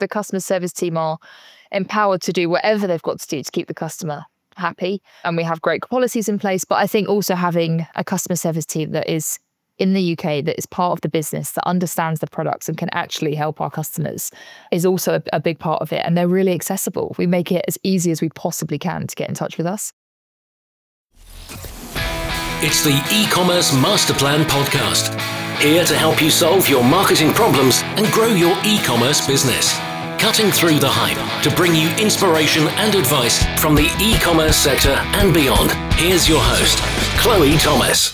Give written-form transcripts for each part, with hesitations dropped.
the customer service team are empowered to do whatever they've got to do to keep the customer happy. And we have great policies in place. But I think also having a customer service team that is in the UK, that is part of the business, that understands the products and can actually help our customers is also a big part of it. And they're really accessible. We make it as easy as we possibly can to get in touch with us. It's the e-commerce master plan podcast, here to help you solve your marketing problems and grow your e-commerce business. Cutting through the hype to bring you inspiration and advice from the e-commerce sector and beyond. Here's your host, Chloe Thomas.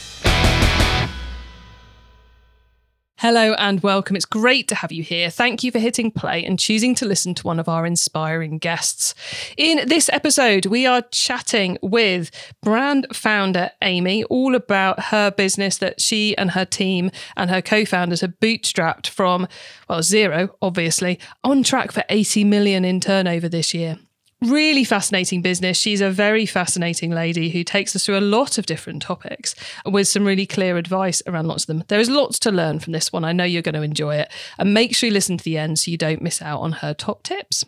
Hello and welcome. It's great to have you here. Thank you for hitting play and choosing to listen to one of our inspiring guests. In this episode, we are chatting with brand founder Amy all about her business that she and her team and her co-founders have bootstrapped from, well, zero, obviously, on track for 80 million in turnover this year. Really fascinating business. She's a very fascinating lady who takes us through a lot of different topics with some really clear advice around lots of them. There is lots to learn from this one. I know you're going to enjoy it. And make sure you listen to the end so you don't miss out on her top tips.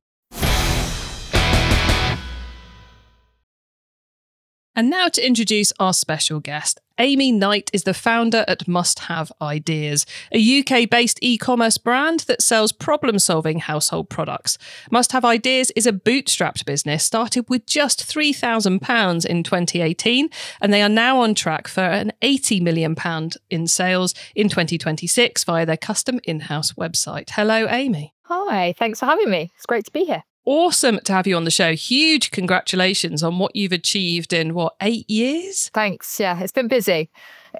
And now to introduce our special guest. Amy Knight is the founder at Must Have Ideas, a UK-based e-commerce brand that sells problem-solving household products. Must Have Ideas is a bootstrapped business started with just £3,000 in 2018, and they are now on track for an £80 million in sales in 2026 via their custom in-house website. Hello, Amy. Hi, thanks for having me. It's great to be here. Awesome to have you on the show. Huge congratulations on what you've achieved in, 8 years? Thanks. Yeah, it's been busy.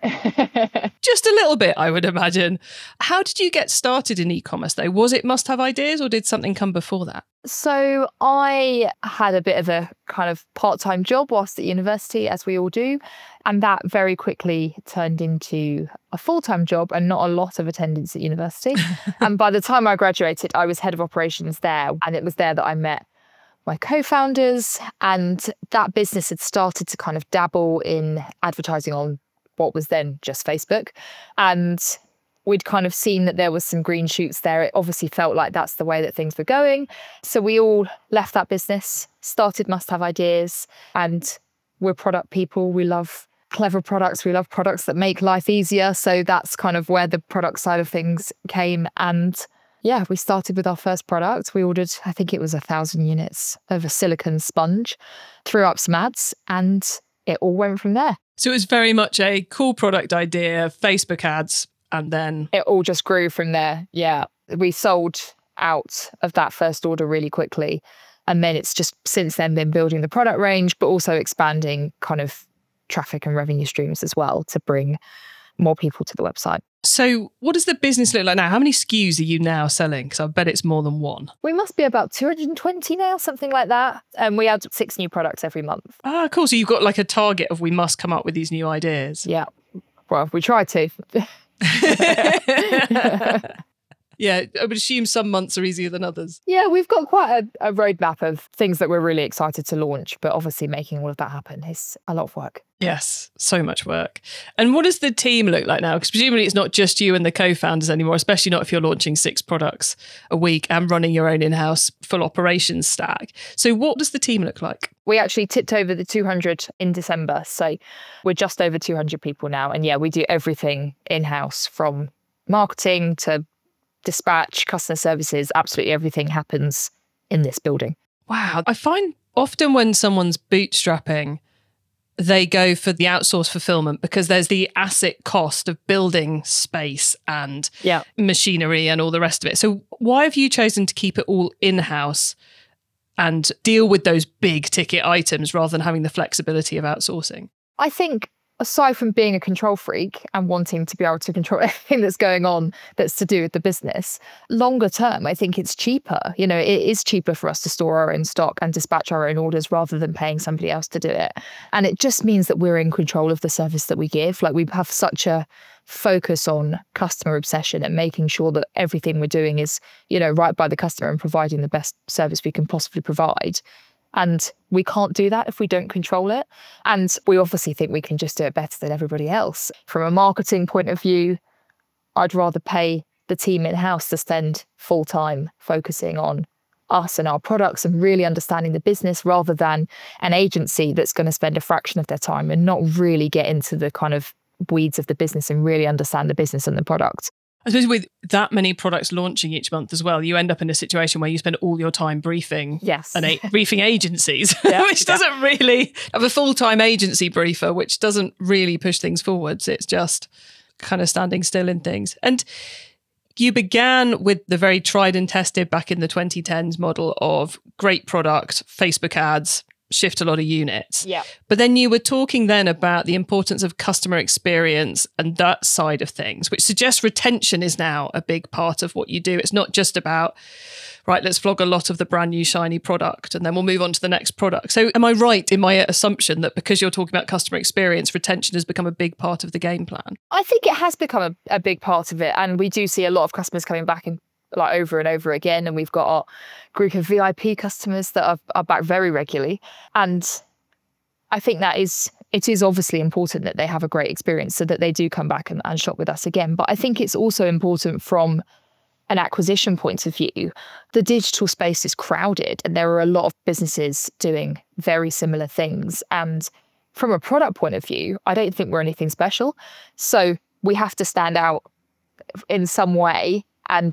Just a little bit, I would imagine. How did you get started in e-commerce though? Was it Must Have Ideas or did something come before that? So I had a bit of a kind of part-time job whilst at university, as we all do. And that very quickly turned into a full-time job and not a lot of attendance at university. And by the time I graduated, I was head of operations there. And it was there that I met my co-founders. And that business had started to kind of dabble in advertising on what was then just Facebook. And we'd kind of seen that there was some green shoots there. It obviously felt like that's the way that things were going. So we all left that business, started Must Have Ideas, and we're product people. We love clever products. We love products that make life easier. So that's kind of where the product side of things came. And yeah, we started with our first product. We ordered, I think it was 1,000 units of a silicone sponge, threw up some ads, and it all went from there. So it was very much a cool product idea, Facebook ads, and then it all just grew from there. Yeah. We sold out of that first order really quickly. And then it's just since then been building the product range, but also expanding kind of traffic and revenue streams as well to bring more people to the website. So what does the business look like now? How many SKUs are you now selling? Because I bet it's more than one. We must be about 220 now, something like that. And we add 6 new products every month. Ah, cool. So you've got like a target of we must come up with these new ideas. Yeah. Well, we try to. Yeah, I would assume some months are easier than others. Yeah, we've got quite a roadmap of things that we're really excited to launch, but obviously making all of that happen is a lot of work. Yes, so much work. And what does the team look like now? Because presumably it's not just you and the co-founders anymore, especially not if you're launching 6 products a week and running your own in-house full operations stack. So what does the team look like? We actually tipped over the 200 in December. So we're just over 200 people now. And yeah, we do everything in-house from marketing to dispatch, customer services, absolutely everything happens in this building. Wow. I find often when someone's bootstrapping, they go for the outsourced fulfillment because there's the asset cost of building space and machinery and all the rest of it. So why have you chosen to keep it all in-house and deal with those big ticket items rather than having the flexibility of outsourcing? I think aside from being a control freak and wanting to be able to control everything that's going on that's to do with the business, longer term, I think it's cheaper. You know, it is cheaper for us to store our own stock and dispatch our own orders rather than paying somebody else to do it. And it just means that we're in control of the service that we give. Like, we have such a focus on customer obsession and making sure that everything we're doing is, you know, right by the customer and providing the best service we can possibly provide. And we can't do that if we don't control it. And we obviously think we can just do it better than everybody else. From a marketing point of view, I'd rather pay the team in-house to spend full time focusing on us and our products and really understanding the business, rather than an agency that's going to spend a fraction of their time and not really get into the kind of weeds of the business and really understand the business and the product. I suppose with that many products launching each month as well, you end up in a situation where you spend all your time briefing briefing agencies, which doesn't really have a full-time agency briefer, which doesn't really push things forwards. It's just kind of standing still in things. And you began with the very tried and tested back in the 2010s model of great product, Facebook ads, shift a lot of units. Yeah. But then you were talking then about the importance of customer experience and that side of things, which suggests retention is now a big part of what you do. It's not just about, right, let's flog a lot of the brand new shiny product and then we'll move on to the next product. So am I right in my assumption that because you're talking about customer experience, retention has become a big part of the game plan? I think it has become a big part of it. And we do see a lot of customers coming back and like over and over again. And we've got our group of VIP customers that are back very regularly. And I think it is obviously important that they have a great experience so that they do come back and shop with us again. But I think it's also important from an acquisition point of view. The digital space is crowded and there are a lot of businesses doing very similar things. And from a product point of view, I don't think we're anything special. So we have to stand out in some way. And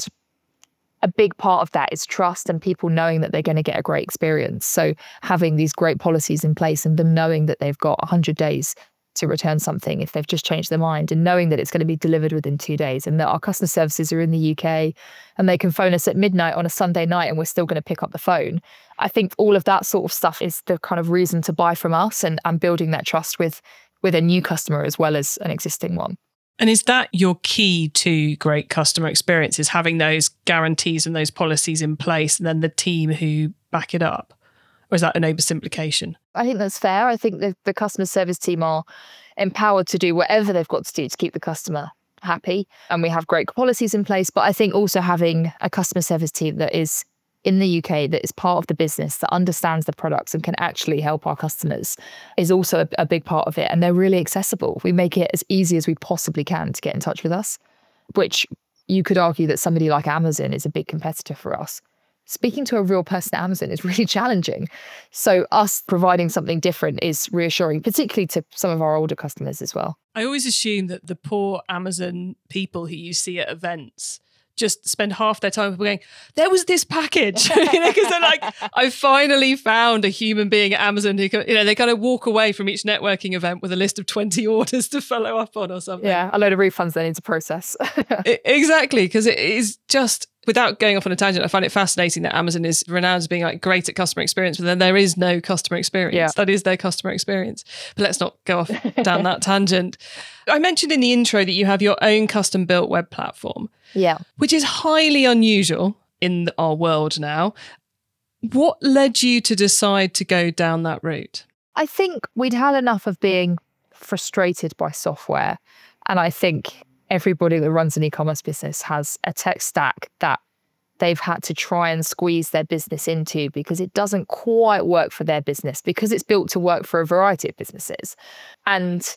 a big part of that is trust and people knowing that they're going to get a great experience. So having these great policies in place and them knowing that they've got 100 days to return something if they've just changed their mind, and knowing that it's going to be delivered within 2 days, and that our customer services are in the UK and they can phone us at midnight on a Sunday night and we're still going to pick up the phone. I think all of that sort of stuff is the kind of reason to buy from us, and building that trust with a new customer as well as an existing one. And is that your key to great customer experiences, having those guarantees and those policies in place and then the team who back it up? Or is that an oversimplification? I think that's fair. I think the customer service team are empowered to do whatever they've got to do to keep the customer happy. And we have great policies in place. But I think also having a customer service team that is in the UK, that is part of the business, that understands the products and can actually help our customers is also a big part of it. And they're really accessible. We make it as easy as we possibly can to get in touch with us, which you could argue that somebody like Amazon is a big competitor for us. Speaking to a real person at Amazon is really challenging. So us providing something different is reassuring, particularly to some of our older customers as well. I always assume that the poor Amazon people who you see at events just spend half their time going, there was this package, because they're like, I finally found a human being at Amazon who, they kind of walk away from each networking event with a list of 20 orders to follow up on or something. Yeah, a load of refunds they need to process. Exactly, because it is just, without going off on a tangent, I find it fascinating that Amazon is renowned as being like great at customer experience, but then there is no customer experience. Yeah. That is their customer experience. But let's not go off down that tangent. I mentioned in the intro that you have your own custom built web platform. Yeah. Which is highly unusual in our world now. What led you to decide to go down that route? I think we'd had enough of being frustrated by software. And I think everybody that runs an e-commerce business has a tech stack that they've had to try and squeeze their business into because it doesn't quite work for their business, because it's built to work for a variety of businesses. And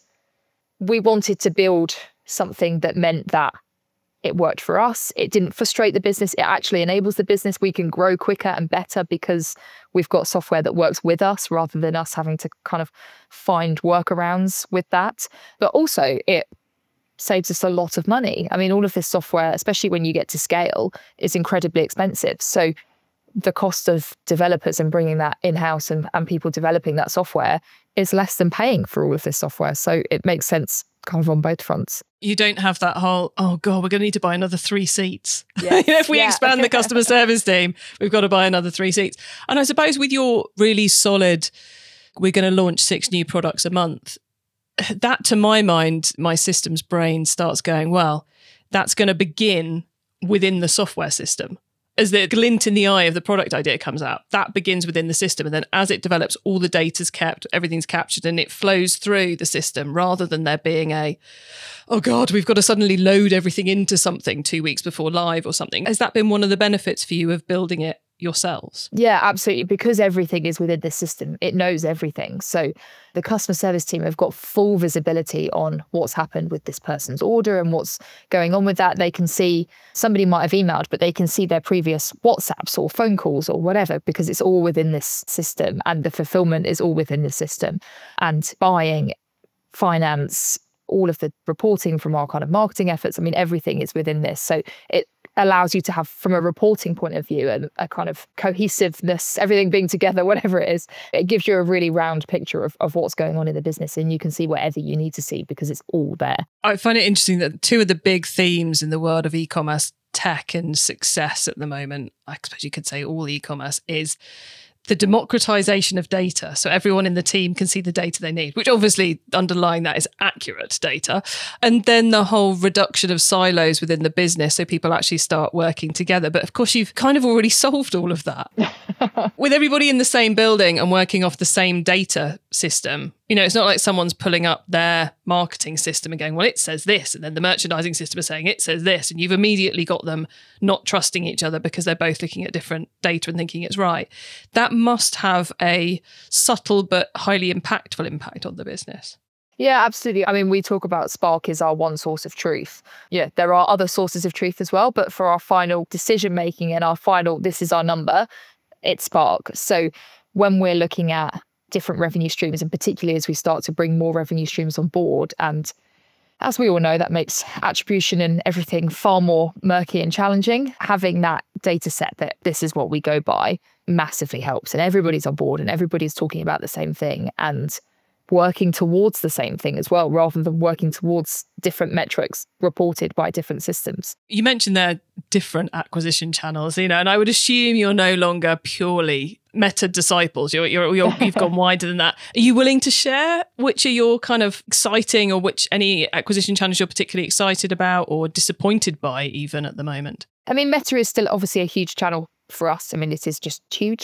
we wanted to build something that meant that it worked for us. It didn't frustrate the business. It actually enables the business. We can grow quicker and better because we've got software that works with us rather than us having to kind of find workarounds with that. But also it saves us a lot of money. I mean, all of this software, especially when you get to scale, is incredibly expensive. So the cost of developers and bringing that in-house and people developing that software is less than paying for all of this software. So it makes sense kind of on both fronts. You don't have that whole, oh God, we're going to need to buy another 3 seats. Yes. If we expand the customer service team, we've got to buy another 3 seats. And I suppose with your really solid, we're going to launch 6 new products a month, that to my mind, my systems brain starts going, well, that's going to begin within the software system. As the glint in the eye of the product idea comes out, that begins within the system. And then as it develops, all the data's kept, everything's captured, and it flows through the system rather than there being oh God, we've got to suddenly load everything into something 2 weeks before live or something. Has that been one of the benefits for you of building it yourselves. Yeah, absolutely. Because everything is within the system, it knows everything. So the customer service team have got full visibility on what's happened with this person's order and what's going on with that. They can see, somebody might have emailed, but they can see their previous WhatsApps or phone calls or whatever, because it's all within this system, and the fulfillment is all within the system. And buying, finance, all of the reporting from our kind of marketing efforts, I mean, everything is within this. So it allows you to have, from a reporting point of view, a kind of cohesiveness, everything being together, whatever it is. It gives you a really round picture of what's going on in the business, and you can see whatever you need to see because it's all there. I find it interesting that two of the big themes in the world of e-commerce tech and success at the moment, I suppose you could say all e-commerce, is the democratization of data. So everyone in the team can see the data they need, which obviously underlying that is accurate data. And then the whole reduction of silos within the business, so people actually start working together. But of course, you've kind of already solved all of that. With everybody in the same building and working off the same data system, you know, it's not like someone's pulling up their marketing system and going, well, it says this. And then the merchandising system is saying it says this. And you've immediately got them not trusting each other because they're both looking at different data and thinking it's right. That must have a subtle but highly impactful impact on the business. Yeah, absolutely. I mean, we talk about Spark is our one source of truth. Yeah, there are other sources of truth as well, but for our final decision making and our final, this is our number, it's Spark. So when we're looking at different revenue streams, and particularly as we start to bring more revenue streams on board, and as we all know, that makes attribution and everything far more murky and challenging. Having that data set that this is what we go by massively helps, and everybody's on board and everybody's talking about the same thing and working towards the same thing as well, rather than working towards different metrics reported by different systems. You mentioned there different acquisition channels, you know, and I would assume you're no longer purely Meta disciples. You've gone wider than that. Are you willing to share which are your kind of exciting, or which any acquisition channels you're particularly excited about or disappointed by even at the moment? I mean, Meta is still obviously a huge channel for us. I mean, it is just huge.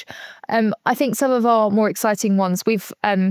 I think some of our more exciting ones, we've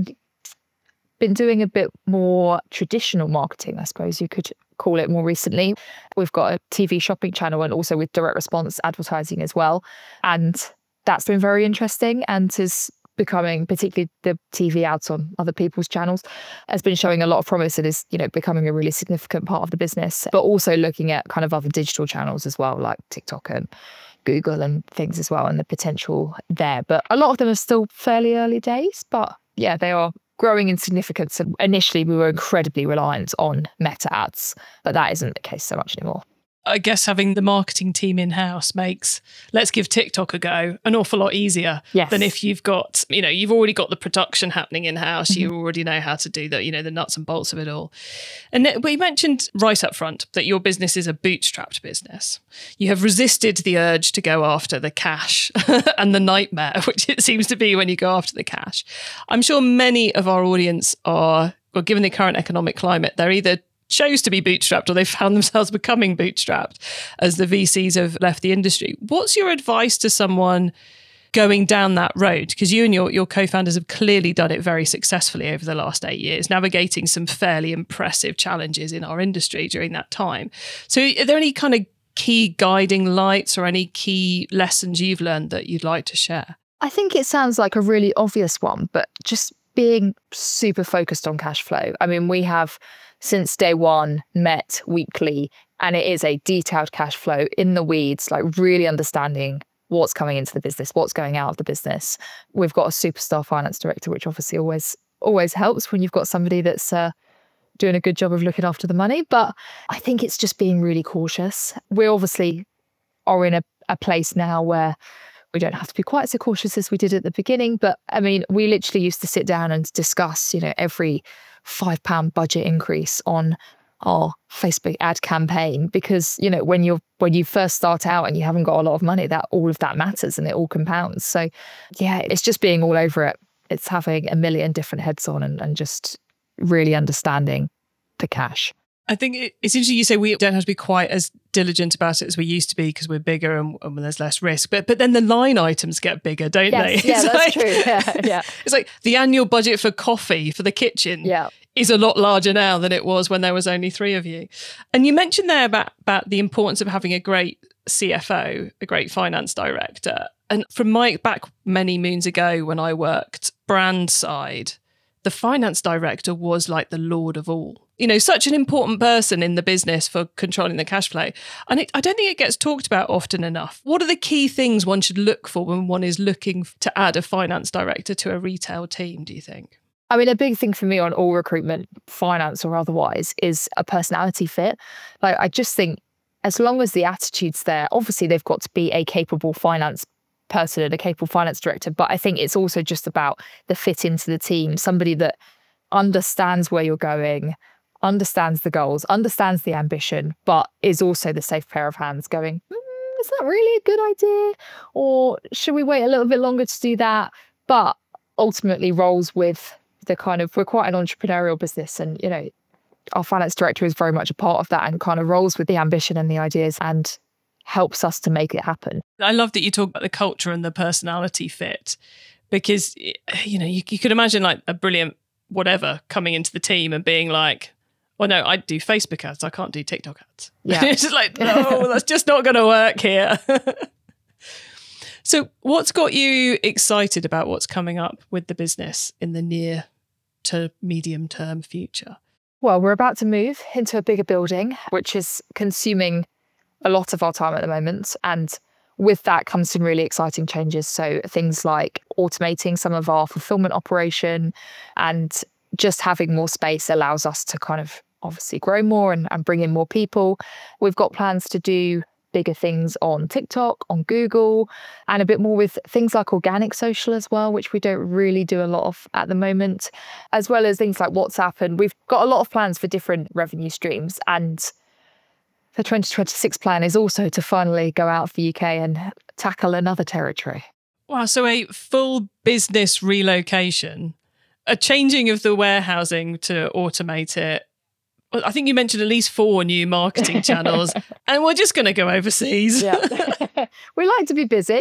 been doing a bit more traditional marketing, I suppose you could call it, more recently. We've got a TV shopping channel and also with direct response advertising as well. And that's been very interesting and is becoming, particularly the TV ads on other people's channels, has been showing a lot of promise and is, you know, becoming a really significant part of the business, but also looking at kind of other digital channels as well, like TikTok and Google and things as well, and the potential there. But a lot of them are still fairly early days, but yeah, they are growing in significance. And initially we were incredibly reliant on Meta ads, but that isn't the case so much anymore. I guess having the marketing team in-house makes let's give TikTok a go an awful lot easier than if you've got, you know, you've already got the production happening in-house. Mm-hmm. You already know how to do that, you know, the nuts and bolts of it all. And we mentioned right up front that your business is a bootstrapped business. You have resisted the urge to go after the cash and the nightmare, which it seems to be when you go after the cash. I'm sure many of our audience are, well, given the current economic climate, they're either chose to be bootstrapped or they found themselves becoming bootstrapped as the VCs have left the industry. What's your advice to someone going down that road? Because you and your co-founders have clearly done it very successfully over the last 8 years, navigating some fairly impressive challenges in our industry during that time. So are there any kind of key guiding lights or any key lessons you've learned that you'd like to share? I think it sounds like a really obvious one, but just being super focused on cash flow. I mean, we have since day one met weekly, and it is a detailed cash flow in the weeds, like really understanding what's coming into the business, what's going out of the business. We've got a superstar finance director, which obviously always helps when you've got somebody that's doing a good job of looking after the money. But I think it's just being really cautious. We obviously are in a place now where we don't have to be quite so cautious as we did at the beginning. But I mean, we literally used to sit down and discuss, you know, every £5 budget increase on our Facebook ad campaign, because, you know, when you first start out and you haven't got a lot of money, that all of that matters and it all compounds. So yeah, it's just being all over it. It's having a million different heads on and just really understanding the cash. I think it's interesting you say we don't have to be quite as diligent about it as we used to be because we're bigger and there's less risk. But then the line items get bigger, don't they? Yeah, that's true. Yeah. It's like the annual budget for coffee for the kitchen is a lot larger now than it was when there was only 3 of you. And you mentioned there about the importance of having a great CFO, a great finance director. And from my back many moons ago when I worked brand side, the finance director was like the lord of all. You know, such an important person in the business for controlling the cash flow. And I don't think it gets talked about often enough. What are the key things one should look for when one is looking to add a finance director to a retail team, do you think? I mean, a big thing for me on all recruitment, finance or otherwise, is a personality fit. Like, I just think as long as the attitude's there, obviously they've got to be a capable finance person and a capable finance director. But I think it's also just about the fit into the team, somebody that understands where you're going, understands the goals, understands the ambition, but is also the safe pair of hands going, is that really a good idea? Or should we wait a little bit longer to do that? But ultimately rolls with the kind of, we're quite an entrepreneurial business, and, you know, our finance director is very much a part of that and kind of rolls with the ambition and the ideas and helps us to make it happen. I love that you talk about the culture and the personality fit, because, you know, you could imagine like a brilliant whatever coming into the team and being like, well, no, I do Facebook ads, I can't do TikTok ads. Yeah. It's just like, no, that's just not going to work here. So what's got you excited about what's coming up with the business in the near to medium term future? Well, we're about to move into a bigger building, which is consuming a lot of our time at the moment. And with that comes some really exciting changes. So things like automating some of our fulfillment operation, and just having more space allows us to kind of obviously grow more and bring in more people. We've got plans to do bigger things on TikTok, on Google, and a bit more with things like organic social as well, which we don't really do a lot of at the moment, as well as things like WhatsApp. And we've got a lot of plans for different revenue streams. And the 2026 plan is also to finally go out of the UK and tackle another territory. Wow, so a full business relocation, a changing of the warehousing to automate it. I think you mentioned at least 4 new marketing channels, and we're just going to go overseas. Yeah. We like to be busy.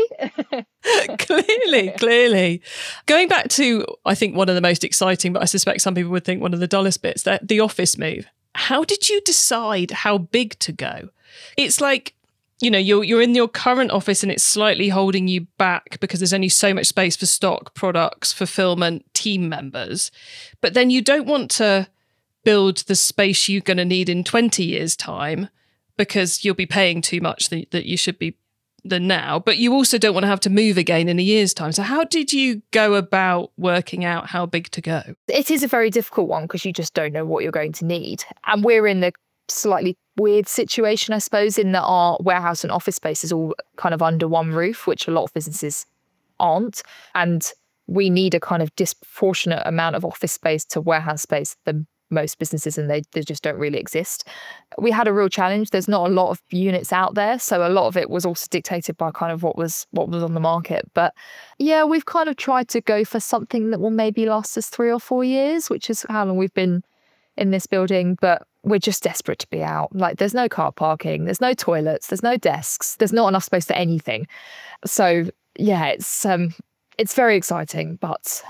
Clearly. Going back to, I think, one of the most exciting, but I suspect some people would think one of the dullest bits, that the office move. How did you decide how big to go? It's like, you know, you're in your current office and it's slightly holding you back because there's only so much space for stock, products, fulfillment, team members. But then you don't want to build the space you're going to need in 20 years' time because you'll be paying too much that you should be than now. But you also don't want to have to move again in a year's time. So how did you go about working out how big to go? It is a very difficult one because you just don't know what you're going to need. And we're in the slightly weird situation, I suppose, in that our warehouse and office space is all kind of under one roof, which a lot of businesses aren't. And we need a kind of disproportionate amount of office space to warehouse space than most businesses, and they just don't really exist. We had a real challenge. There's not a lot of units out there, so a lot of it was also dictated by kind of what was on the market. But yeah, we've kind of tried to go for something that will maybe last us 3 or 4 years, which is how long we've been in this building. But we're just desperate to be out. Like, there's no car parking, there's no toilets, there's no desks, there's not enough space for anything. So yeah, it's very exciting, but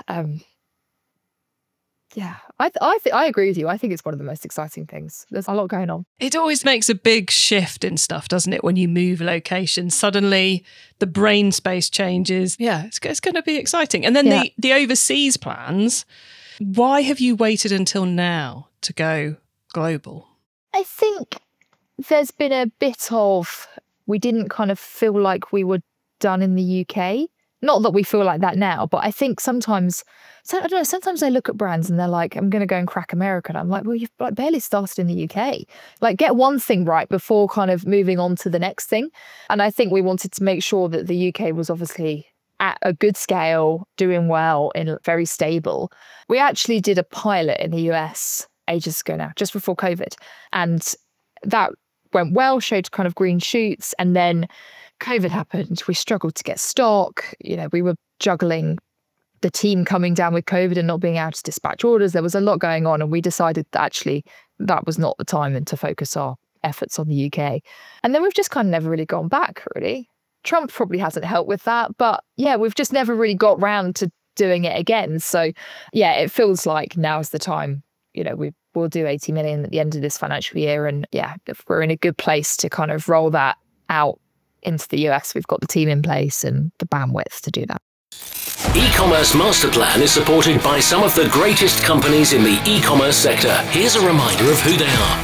yeah, I agree with you. I think it's one of the most exciting things. There's a lot going on. It always makes a big shift in stuff, doesn't it? When you move location, suddenly the brain space changes. Yeah, it's going to be exciting. And then the overseas plans, why have you waited until now to go global? I think there's been a bit of, we didn't kind of feel like we were done in the UK. Not that we feel like that now, but I think sometimes I look at brands and they're like, I'm going to go and crack America. And I'm like, well, you've like barely started in the UK. Like, get one thing right before kind of moving on to the next thing. And I think we wanted to make sure that the UK was obviously at a good scale, doing well, and very stable. We actually did a pilot in the US ages ago now, just before COVID. And that went well, showed kind of green shoots. And then COVID happened. We struggled to get stock. You know, we were juggling the team coming down with COVID and not being able to dispatch orders. There was a lot going on, and we decided that actually that was not the time and to focus our efforts on the UK. And then we've just kind of never really gone back, really. Trump probably hasn't helped with that, but yeah, we've just never really got round to doing it again. So yeah, it feels like now's the time. You know, we'll do 80 million at the end of this financial year, and yeah, if we're in a good place to kind of roll that out into the US. We've got the team in place and the bandwidth to do that. E-commerce Master Plan is supported by some of the greatest companies in the e-commerce sector. Here's a reminder of who they are.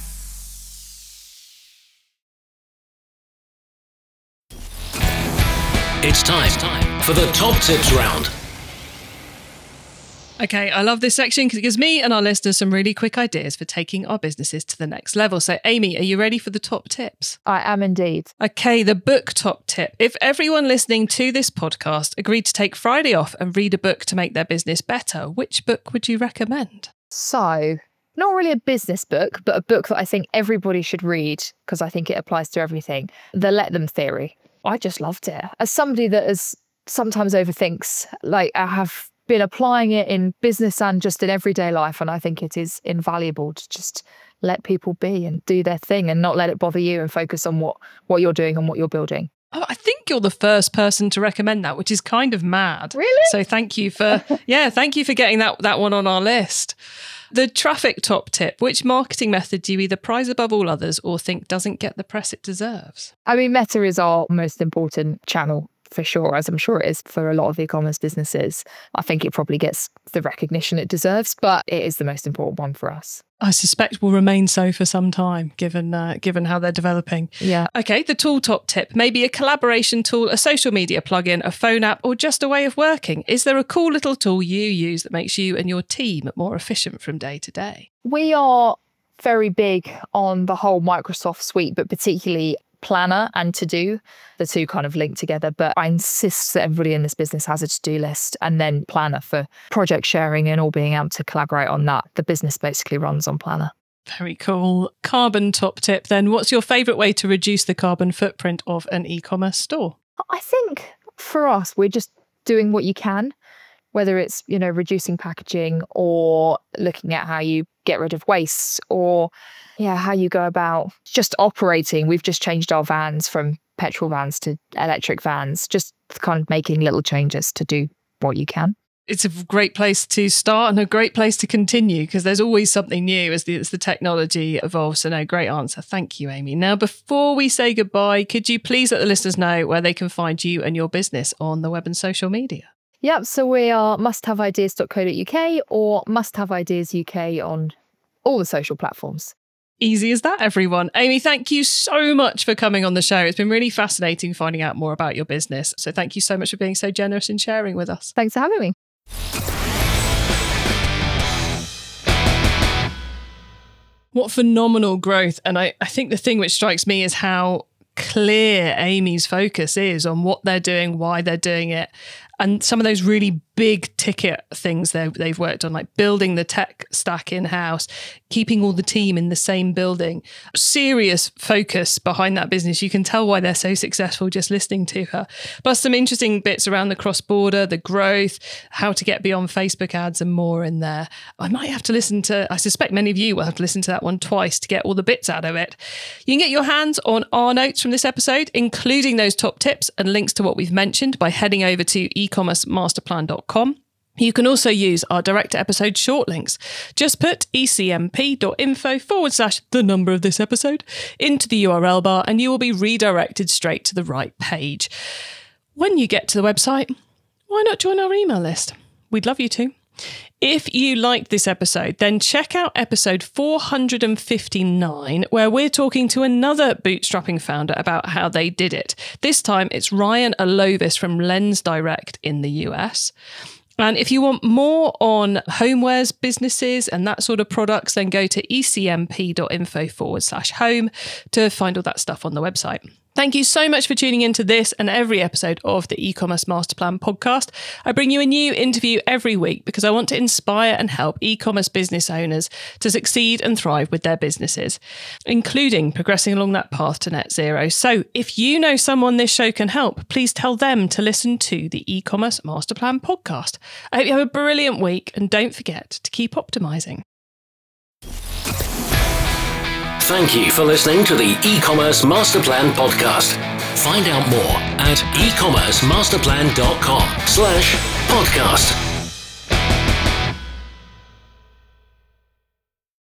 It's time for the top tips round. Okay, I love this section because it gives me and our listeners some really quick ideas for taking our businesses to the next level. So, Amy, are you ready for the top tips? I am indeed. Okay, the book top tip. If everyone listening to this podcast agreed to take Friday off and read a book to make their business better, which book would you recommend? So, not really a business book, but a book that I think everybody should read because I think it applies to everything. The Let Them Theory. I just loved it. As somebody that is sometimes overthinks, like I have been applying it in business and just in everyday life. And I think it is invaluable to just let people be and do their thing and not let it bother you and focus on what you're doing and what you're building. Oh, I think you're the first person to recommend that, which is kind of mad. Really? So thank you for getting that one on our list. The traffic top tip. Which marketing method do you either prize above all others or think doesn't get the press it deserves? I mean, Meta is our most important channel for sure, as I'm sure it is for a lot of e-commerce businesses. I think it probably gets the recognition it deserves, but it is the most important one for us. I suspect will remain so for some time, given how they're developing. Yeah. Okay, the tool top tip. Maybe a collaboration tool, a social media plugin, a phone app, or just a way of working. Is there a cool little tool you use that makes you and your team more efficient from day to day? We are very big on the whole Microsoft suite, but particularly Planner and To-Do. The two kind of link together, but I insist that everybody in this business has a to-do list and then Planner for project sharing and all being able to collaborate on that. The business basically runs on Planner. Very cool. Carbon top tip then. What's your favourite way to reduce the carbon footprint of an e-commerce store? I think for us, we're just doing what you can, whether it's, reducing packaging or looking at how you get rid of waste or how you go about just operating. We've just changed our vans from petrol vans to electric vans, just kind of making little changes to do what you can. It's a great place to start and a great place to continue because there's always something new as the technology evolves. So no, great answer. Thank you, Amy. Now, before we say goodbye, could you please let the listeners know where they can find you and your business on the web and social media? Yep, so we are musthaveideas.co.uk or musthaveideas.uk on all the social platforms. Easy as that, everyone. Amy, thank you so much for coming on the show. It's been really fascinating finding out more about your business. So thank you so much for being so generous in sharing with us. Thanks for having me. What phenomenal growth. And I think the thing which strikes me is how clear Amy's focus is on what they're doing, why they're doing it, and some of those really big ticket things they've worked on, like building the tech stack in-house, keeping all the team in the same building. Serious focus behind that business. You can tell why they're so successful just listening to her. Plus some interesting bits around the cross-border, the growth, how to get beyond Facebook ads and more in there. I might have to I suspect many of you will have to listen to that one twice to get all the bits out of it. You can get your hands on our notes from this episode, including those top tips and links to what we've mentioned by heading over to ecommercemasterplan.com. You can also use our direct episode short links. Just put ecmp.info/the number of this episode into the URL bar and you will be redirected straight to the right page. When you get to the website, why not join our email list? We'd love you to. If you liked this episode, then check out episode 459, where we're talking to another bootstrapping founder about how they did it. This time, it's Ryan Alovis from Lens Direct in the US. And if you want more on homewares businesses and that sort of products, then go to ecmp.info/home to find all that stuff on the website. Thank you so much for tuning into this and every episode of the E-commerce Masterplan podcast. I bring you a new interview every week because I want to inspire and help e-commerce business owners to succeed and thrive with their businesses, including progressing along that path to net zero. So if you know someone this show can help, please tell them to listen to the E-commerce Masterplan podcast. I hope you have a brilliant week and don't forget to keep optimizing. Thank you for listening to the E-commerce Masterplan podcast. Find out more at ecommercemasterplan.com/podcast.